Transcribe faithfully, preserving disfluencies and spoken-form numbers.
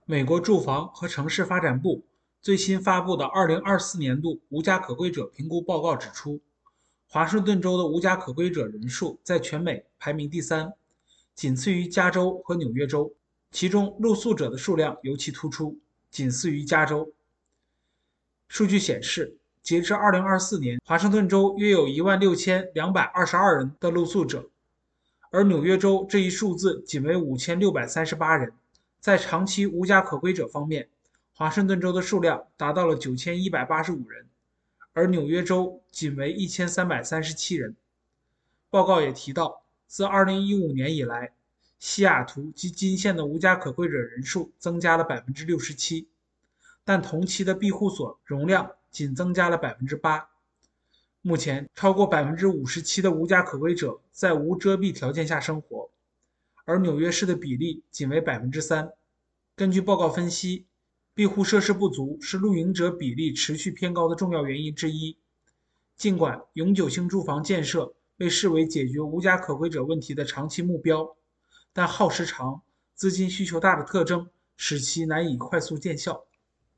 美国住房和城市发展部最新发布的二零二四年度无家可归者评估报告指出，华盛顿州的无家可归者人数在全美排名第三，仅次于加州和纽约州，其中露宿者的数量尤其突出，仅次于加州。数据显示，截至二零二四年，华盛顿州约有一万六千两百二十二人的露宿者，而纽约州这一数字仅为五千六百三十八人。在长期无家可归者方面，华盛顿州的数量达到了九千一百八十五人，而纽约州仅为一千三百三十七人。报告也提到，自二零一五年以来，西雅图及金县的无家可归者人数增加了 百分之六十七， 但同期的庇护所容量仅增加了 百分之八。目前，超过 百分之五十七 的无家可归者在无遮蔽条件下生活，而纽约市的比例仅为 百分之三。根据报告分析，庇护设施不足是露营者比例持续偏高的重要原因之一。尽管永久性住房建设被视为解决无家可归者问题的长期目标，但耗时长、资金需求大的特征使其难以快速见效。